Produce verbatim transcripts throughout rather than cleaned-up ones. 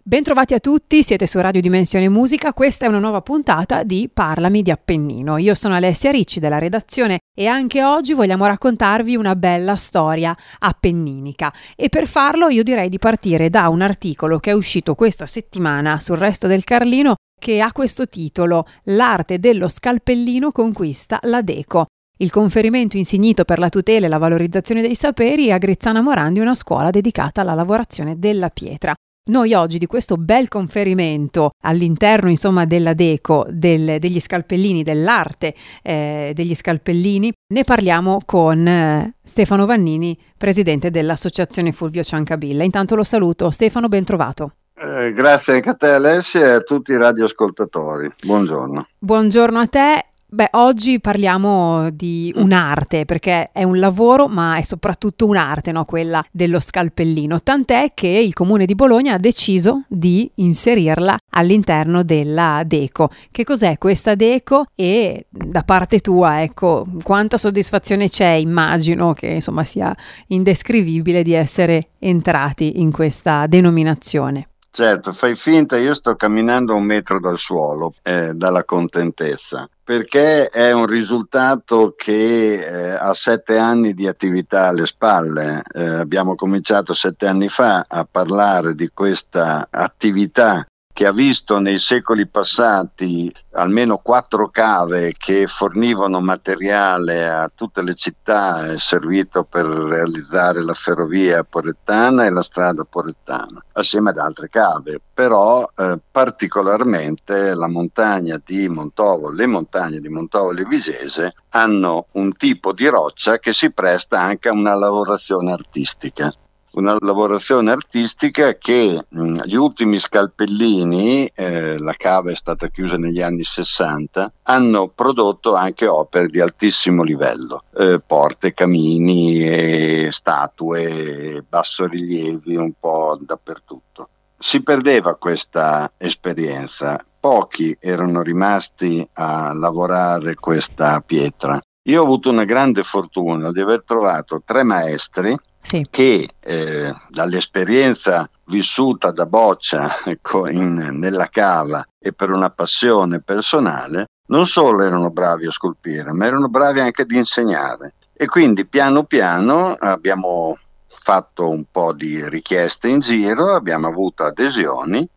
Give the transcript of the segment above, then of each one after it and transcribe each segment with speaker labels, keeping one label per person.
Speaker 1: Bentrovati a tutti, siete su Radio Dimensione Musica, questa è una nuova puntata di Parlami di Appennino. Io sono Alessia Ricci della redazione e anche oggi vogliamo raccontarvi una bella storia appenninica e per farlo io direi di partire da un articolo che è uscito questa settimana sul Resto del Carlino che ha questo titolo: L'arte dello scalpellino conquista la Deco. Il conferimento insignito per la tutela e la valorizzazione dei saperi a Grizzana Morandi, una scuola dedicata alla lavorazione della pietra. Noi oggi di questo bel conferimento all'interno insomma della Deco, del, degli scalpellini, dell'arte eh, degli scalpellini, ne parliamo con eh, Stefano Vannini, presidente dell'Associazione Fulvio Ciancabilla. Intanto lo saluto. Stefano, ben trovato.
Speaker 2: Eh, grazie anche a te Alessia e a tutti i radioascoltatori. Buongiorno.
Speaker 1: Buongiorno a te. Beh, oggi parliamo di un'arte, perché è un lavoro, ma è soprattutto un'arte, no? Quella dello scalpellino. Tant'è che il Comune di Bologna ha deciso di inserirla all'interno della Deco. Che cos'è questa Deco? E da parte tua, ecco, quanta soddisfazione c'è? Immagino che insomma sia indescrivibile di essere entrati in questa denominazione.
Speaker 2: Certo, fai finta, io sto camminando a un metro dal suolo, eh, dalla contentezza, perché è un risultato che eh, ha sette anni di attività alle spalle. Eh, abbiamo cominciato sette anni fa a parlare di questa attività che ha visto nei secoli passati almeno quattro cave che fornivano materiale a tutte le città, è servito per realizzare la ferrovia porettana e la strada porettana, assieme ad altre cave, però eh, particolarmente la montagna di Montovo, le montagne di Montovo e Visese hanno un tipo di roccia che si presta anche a una lavorazione artistica. Una lavorazione artistica che mh, gli ultimi scalpellini, eh, la cava è stata chiusa negli anni sessanta, hanno prodotto anche opere di altissimo livello, eh, porte, camini, e statue, bassorilievi un po' dappertutto. Si perdeva questa esperienza, pochi erano rimasti a lavorare questa pietra. Io ho avuto una grande fortuna di aver trovato tre maestri sì. che eh, dall'esperienza vissuta da boccia ecco, in, nella cava e per una passione personale non solo erano bravi a scolpire, ma erano bravi anche ad insegnare. E quindi piano piano abbiamo fatto un po' di richieste in giro, abbiamo avuto adesioni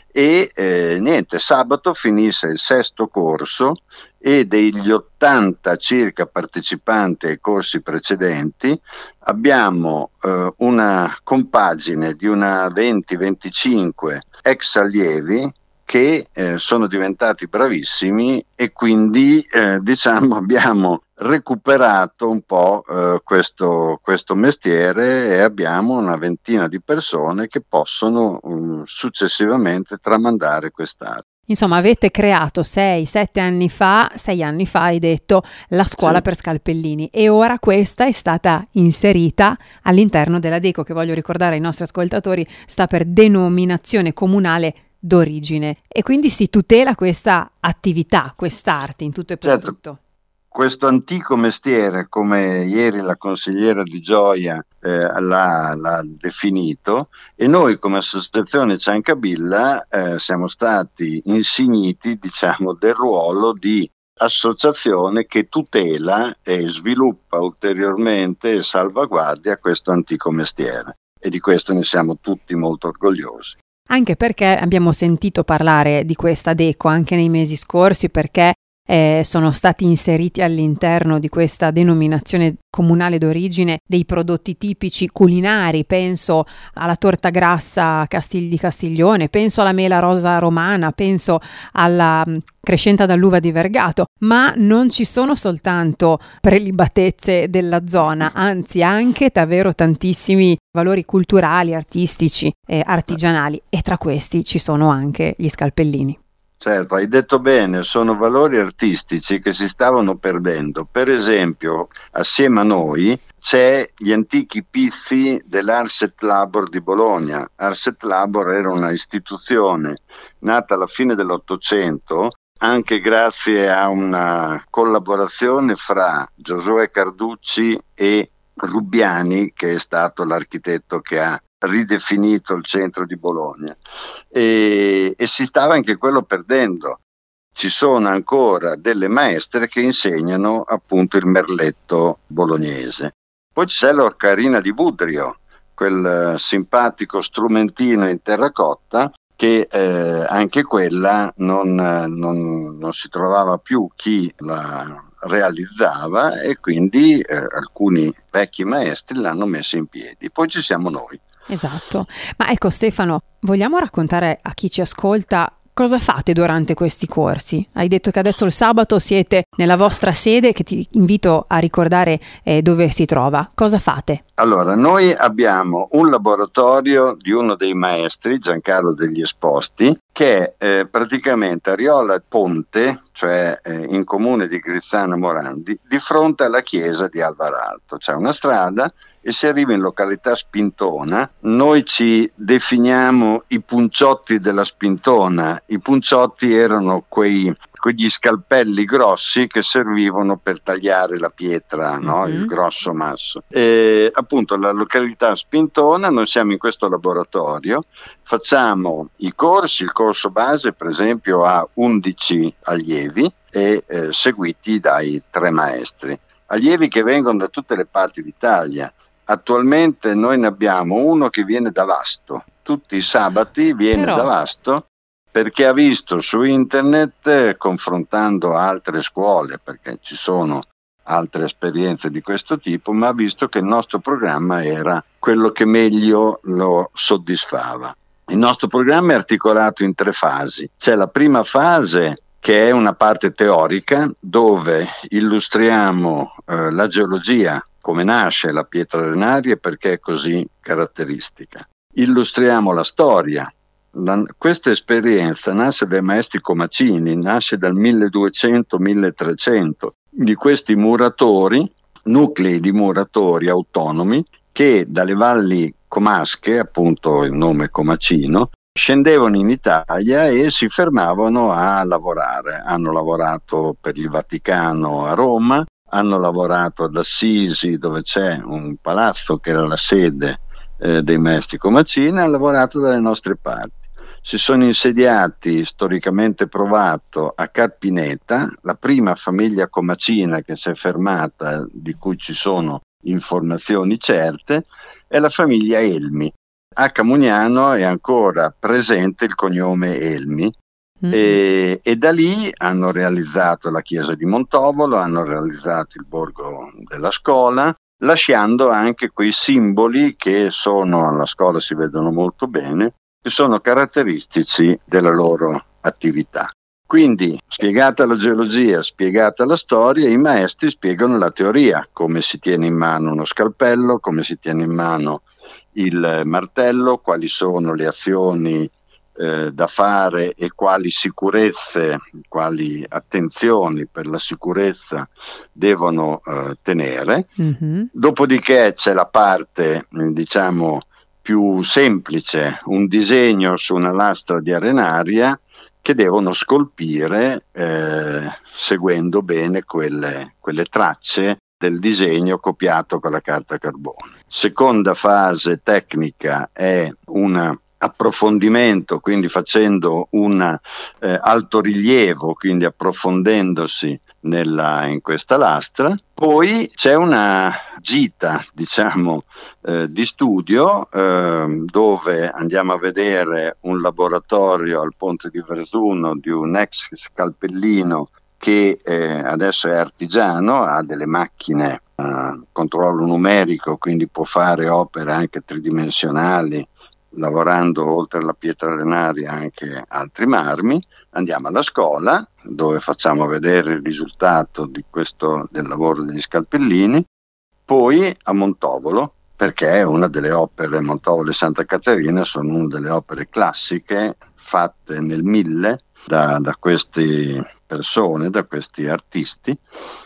Speaker 2: e eh, niente, sabato finisse il sesto corso e degli ottanta circa partecipanti ai corsi precedenti abbiamo eh, una compagine di una venti venticinque ex allievi che eh, sono diventati bravissimi e quindi eh, diciamo abbiamo recuperato un po' eh, questo, questo mestiere e abbiamo una ventina di persone che possono um, successivamente tramandare quest'arte.
Speaker 1: Insomma, avete creato sei, sette anni fa, sei anni fa hai detto, la scuola sì. per scalpellini e ora questa è stata inserita all'interno della Deco, che voglio ricordare ai nostri ascoltatori sta per denominazione comunale d'origine, e quindi si tutela questa attività, quest'arte in tutto e per
Speaker 2: certo.
Speaker 1: tutto.
Speaker 2: Questo antico mestiere, come ieri la consigliera Di Gioia eh, l'ha, l'ha definito, e noi come Associazione Ciancabilla eh, siamo stati insigniti, diciamo, del ruolo di associazione che tutela e sviluppa ulteriormente e salvaguardia questo antico mestiere, e di questo ne siamo tutti molto orgogliosi.
Speaker 1: Anche perché abbiamo sentito parlare di questa Deco anche nei mesi scorsi, perché Eh, sono stati inseriti all'interno di questa denominazione comunale d'origine dei prodotti tipici culinari, penso alla torta grassa Castigli di Castiglione, penso alla mela rosa romana, penso alla crescenta d'alluva di Vergato, ma non ci sono soltanto prelibatezze della zona, anzi anche davvero tantissimi valori culturali, artistici e artigianali, e tra questi ci sono anche gli scalpellini.
Speaker 2: Certo, hai detto bene, sono valori artistici che si stavano perdendo. Per esempio, assieme a noi c'è gli antichi pizzi dell'Arset Labor di Bologna. Arset Labor era una istituzione nata alla fine dell'Ottocento, anche grazie a una collaborazione fra Giosuè Carducci e Rubbiani, che è stato l'architetto che ha ridefinito il centro di Bologna, e, e si stava anche quello perdendo. Ci sono ancora delle maestre che insegnano appunto il merletto bolognese. Poi c'è l'Ocarina di Budrio, quel simpatico strumentino in terracotta che eh, anche quella non, non, non si trovava più chi la realizzava, e quindi eh, alcuni vecchi maestri l'hanno messa in piedi. Poi ci siamo noi.
Speaker 1: Esatto. Ma ecco Stefano, vogliamo raccontare a chi ci ascolta cosa fate durante questi corsi? Hai detto che adesso il sabato siete nella vostra sede, che ti invito a ricordare eh, dove si trova. Cosa fate?
Speaker 2: Allora, noi abbiamo un laboratorio di uno dei maestri, Giancarlo degli Esposti, che è eh, praticamente a Riola Ponte, cioè eh, in comune di Grizzana Morandi, di fronte alla chiesa di Alvaralto. C'è una strada e si arriva in località Spintona. Noi ci definiamo i punciotti della Spintona. I punciotti erano quei, quegli scalpelli grossi che servivano per tagliare la pietra, no? Mm-hmm. Il grosso masso. E appunto la località Spintona, noi siamo in questo laboratorio, facciamo i corsi. Il corso base per esempio ha undici allievi e eh, seguiti dai tre maestri. Allievi che vengono da tutte le parti d'Italia. Attualmente noi ne abbiamo uno che viene da Vasto, tutti i sabati viene Però... da Vasto, perché ha visto su internet, eh, confrontando altre scuole, perché ci sono altre esperienze di questo tipo, ma ha visto che il nostro programma era quello che meglio lo soddisfava. Il nostro programma è articolato in tre fasi. C'è la prima fase, che è una parte teorica, dove illustriamo eh, la geologia, come nasce la pietra arenaria e perché è così caratteristica. Illustriamo la storia. La, questa esperienza nasce dai maestri comacini, nasce dal milleduecento milletrecento, di questi muratori, nuclei di muratori autonomi, che dalle valli comasche, appunto il nome comacino, scendevano in Italia e si fermavano a lavorare. Hanno lavorato per il Vaticano a Roma, hanno lavorato ad Assisi, dove c'è un palazzo che era la sede eh, dei maestri comacini, hanno lavorato dalle nostre parti. Si sono insediati, storicamente provato, a Carpineta, la prima famiglia comacina che si è fermata, di cui ci sono informazioni certe, è la famiglia Elmi. A Camugnano è ancora presente il cognome Elmi. Mm. E, e da lì hanno realizzato la chiesa di Montovolo, hanno realizzato il borgo della scuola, lasciando anche quei simboli che sono, alla scuola si vedono molto bene, che sono caratteristici della loro attività. Quindi, spiegata la geologia, spiegata la storia, i maestri spiegano la teoria, come si tiene in mano uno scalpello, come si tiene in mano il martello, quali sono le azioni Eh, da fare e quali sicurezze, quali attenzioni per la sicurezza devono eh, tenere. Mm-hmm. Dopodiché c'è la parte, diciamo, più semplice, un disegno su una lastra di arenaria che devono scolpire eh, seguendo bene quelle, quelle tracce del disegno copiato con la carta carbone. Seconda fase tecnica è un approfondimento, quindi facendo un eh, altorilievo, quindi approfondendosi nella, in questa lastra. Poi c'è una gita, diciamo, eh, di studio eh, dove andiamo a vedere un laboratorio al Ponte di Verzuno di un ex scalpellino che eh, adesso è artigiano, ha delle macchine a controllo numerico, quindi può fare opere anche tridimensionali, lavorando oltre alla pietra arenaria anche altri marmi. Andiamo alla scuola dove facciamo vedere il risultato di questo, del lavoro degli scalpellini, poi a Montovolo, perché è una delle opere, Montovolo e Santa Caterina sono una delle opere classiche fatte nel mille da, da queste persone, da questi artisti,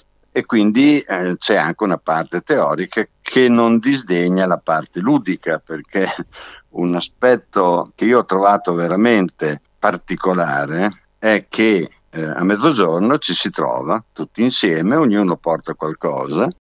Speaker 2: e quindi eh, c'è anche una parte teorica che non disdegna la parte ludica, perché un aspetto che io ho trovato veramente particolare è che eh, a mezzogiorno ci si trova tutti insieme, ognuno porta qualcosa,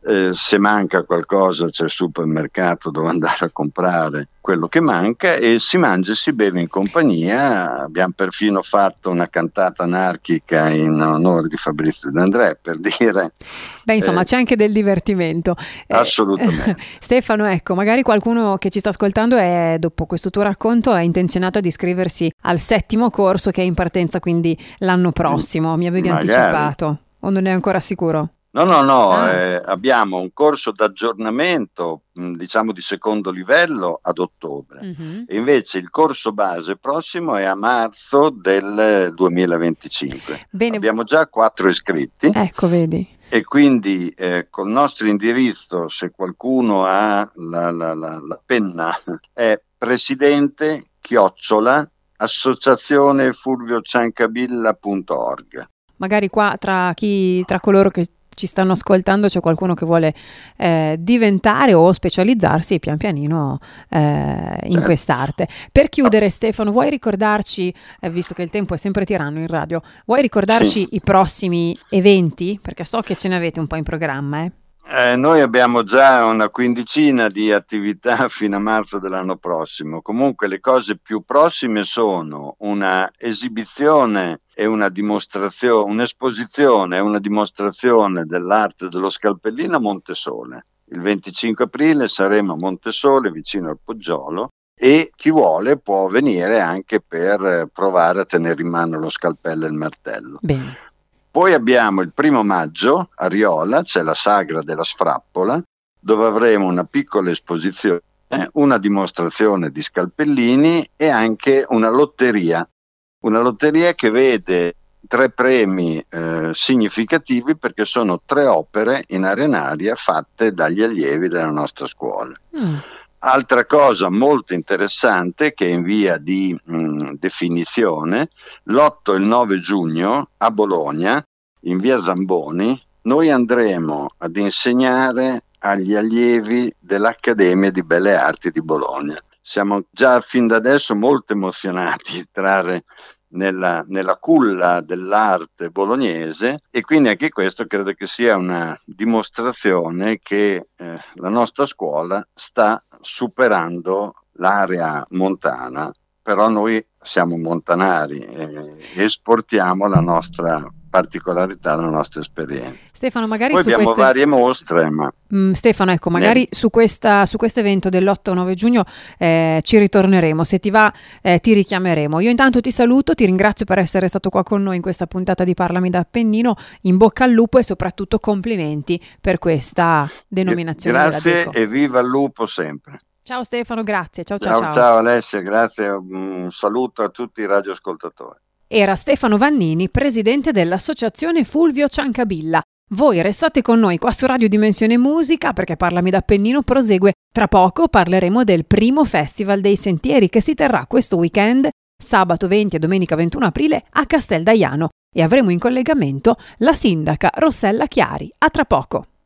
Speaker 2: Eh, se manca qualcosa c'è il supermercato dove andare a comprare quello che manca e si mangia e si beve in compagnia. Abbiamo perfino fatto una cantata anarchica in onore di Fabrizio De André, per dire.
Speaker 1: Beh, insomma,
Speaker 2: eh,
Speaker 1: c'è anche del divertimento.
Speaker 2: Assolutamente.
Speaker 1: Eh, Stefano, ecco, magari qualcuno che ci sta ascoltando è, dopo questo tuo racconto, è intenzionato ad iscriversi al settimo corso che è in partenza, quindi l'anno prossimo. Mi avevi
Speaker 2: Magari.
Speaker 1: anticipato, o non è ancora sicuro?
Speaker 2: No, no, no,
Speaker 1: Ah.
Speaker 2: eh, abbiamo un corso d'aggiornamento, mh, diciamo di secondo livello ad ottobre,
Speaker 1: Mm-hmm.
Speaker 2: e invece il corso base prossimo è a marzo del duemilaventicinque.
Speaker 1: Bene.
Speaker 2: Abbiamo già quattro iscritti.
Speaker 1: Ecco, vedi.
Speaker 2: E quindi eh, col nostro indirizzo, se qualcuno ha la, la, la, la penna, è presidente chiocciola associazione fulvio ciancabilla punto org.
Speaker 1: Magari qua tra chi, tra coloro che ci stanno ascoltando c'è qualcuno che vuole eh, diventare o specializzarsi pian pianino eh, in
Speaker 2: Certo.
Speaker 1: quest'arte. Per chiudere, Stefano, vuoi ricordarci, eh, visto che il tempo è sempre tiranno in radio, vuoi ricordarci
Speaker 2: Sì.
Speaker 1: i prossimi eventi? Perché so che ce ne avete un po' in programma, eh?
Speaker 2: Eh, noi abbiamo già una quindicina di attività fino a marzo dell'anno prossimo. Comunque le cose più prossime sono una esibizione e una dimostrazione, un'esposizione e una dimostrazione dell'arte dello scalpellino a Montesole. Il venticinque aprile saremo a Montesole, vicino al Poggiolo, e chi vuole può venire anche per provare a tenere in mano lo scalpello e il martello.
Speaker 1: Bene.
Speaker 2: Poi abbiamo il primo maggio a Riola, c'è la Sagra della Sfrappola, dove avremo una piccola esposizione, una dimostrazione di scalpellini e anche una lotteria. Una lotteria che vede tre premi eh, significativi perché sono tre opere in arenaria fatte dagli allievi della nostra scuola.
Speaker 1: Mm.
Speaker 2: Altra cosa molto interessante che è in via di mh, definizione, l'otto e il nove giugno a Bologna, in via Zamboni, noi andremo ad insegnare agli allievi dell'Accademia di Belle Arti di Bologna. Siamo già fin da adesso molto emozionati di entrare nella, nella culla dell'arte bolognese e quindi anche questo credo che sia una dimostrazione che eh, la nostra scuola sta superando l'area montana, però noi siamo montanari e esportiamo la nostra particolarità, la nostra esperienza.
Speaker 1: Stefano, magari
Speaker 2: Poi
Speaker 1: su
Speaker 2: abbiamo
Speaker 1: queste...
Speaker 2: varie mostre, ma...
Speaker 1: Mm, Stefano, ecco, magari
Speaker 2: Ne...
Speaker 1: su questa su questo evento dell'otto nove giugno eh, ci ritorneremo, se ti va eh, ti richiameremo. Io intanto ti saluto, ti ringrazio per essere stato qua con noi in questa puntata di Parlami da Appennino, in bocca al lupo e soprattutto complimenti per questa denominazione della
Speaker 2: Grazie
Speaker 1: Deco.
Speaker 2: e viva il lupo sempre.
Speaker 1: Ciao Stefano, grazie, ciao ciao
Speaker 2: Ciao
Speaker 1: ciao.
Speaker 2: ciao Alessia, grazie, un saluto a tutti i radioascoltatori.
Speaker 1: Era Stefano Vannini, presidente dell'associazione Fulvio Ciancabilla. Voi restate con noi qua su Radio Dimensione Musica perché Parlami d'Appennino prosegue. Tra poco parleremo del primo Festival dei Sentieri che si terrà questo weekend, sabato venti e domenica ventuno aprile a Casteldaiano, e avremo in collegamento la sindaca Rossella Chiari. A tra poco.